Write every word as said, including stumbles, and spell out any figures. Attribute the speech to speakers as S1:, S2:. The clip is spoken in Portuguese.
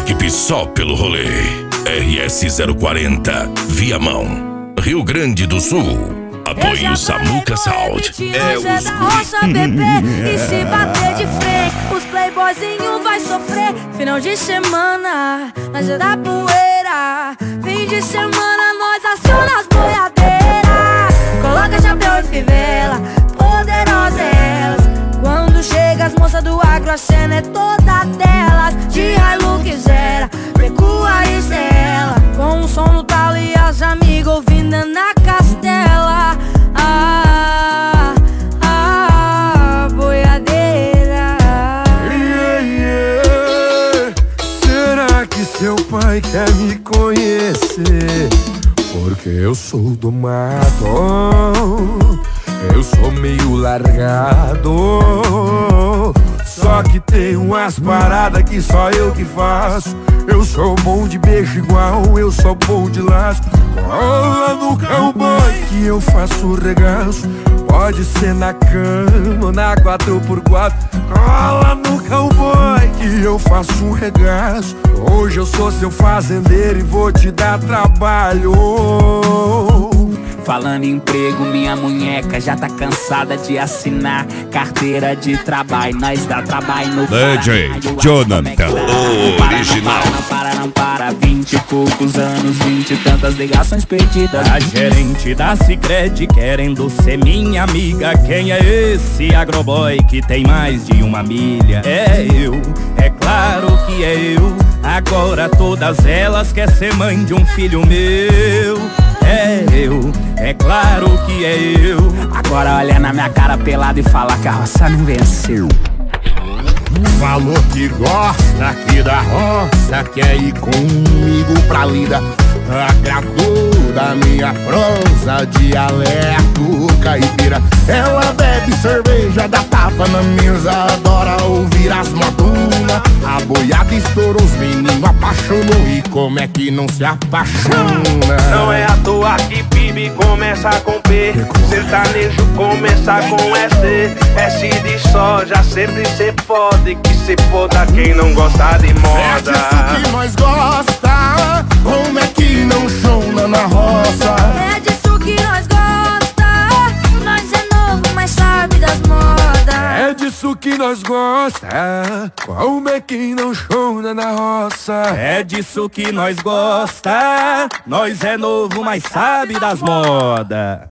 S1: equipe só pelo rolê. R S zero quarenta, Viamão, Rio Grande do Sul. Apoio Samuca Sound.
S2: É os da roça, bebê. E se bater de frente, os playboyzinho vai sofrer. Final de semana, nós é da poeira. Fim de semana, nós aciona as boiadeiras. Coloca chapéu e fivela, poderosas elas. Quando chega as moças do agro, a cena é toda delas. De Hilux zero, pecuária e cela. Com um som no talo e as amigas ouvindo na castela. Ah, ah, boiadeira.
S3: Yeah, yeah. Será que seu pai quer me conhecer? Porque eu sou do mato, eu sou meio largado. Só que tem umas paradas que só eu que faço. Eu sou bom de beijo igual, eu sou bom de laço. Cola no cowboy que eu faço regaço. Pode ser na cama ou na quatro por quatro. Cola no cowboy que eu faço um regaço. Hoje eu sou seu fazendeiro e vou te dar trabalho.
S4: Falando em emprego, minha munheca já tá cansada de assinar carteira de trabalho. Nós dá trabalho no
S1: D J Jonathan, o original.
S4: Não para, não para, vinte e poucos anos, vinte e tantas ligações perdidas. A gerente da Sicredi querendo ser minha amiga. Quem é esse agroboy que tem mais de uma milha? É eu, é claro que é eu. Agora todas elas querem ser mãe de um filho meu. É eu, é claro que é eu. Agora olha na minha cara pelada e fala que a roça não venceu.
S3: Falou que gosta aqui da roça, quer ir comigo pra lida. Agradou da minha prosa, dialeto caipira. Ela bebe cerveja, dá tapa na mesa, adora ouvir as modunas. A boiada estourou, os meninos apaixonou. E como é que não se apaixona?
S5: Não é à toa que Bibi começa com P, sertanejo começa com S. S de soja, sempre cê pode, que cê foda quem não gosta de moda.
S3: É disso que nós gosta, como é que não chona na roça?
S2: É disso que nós gosta, nós é novo, mas sabe das modas.
S3: É disso que nós gosta, como é que não chona na roça?
S4: É disso que nós gosta, nós é novo, mas sabe das modas.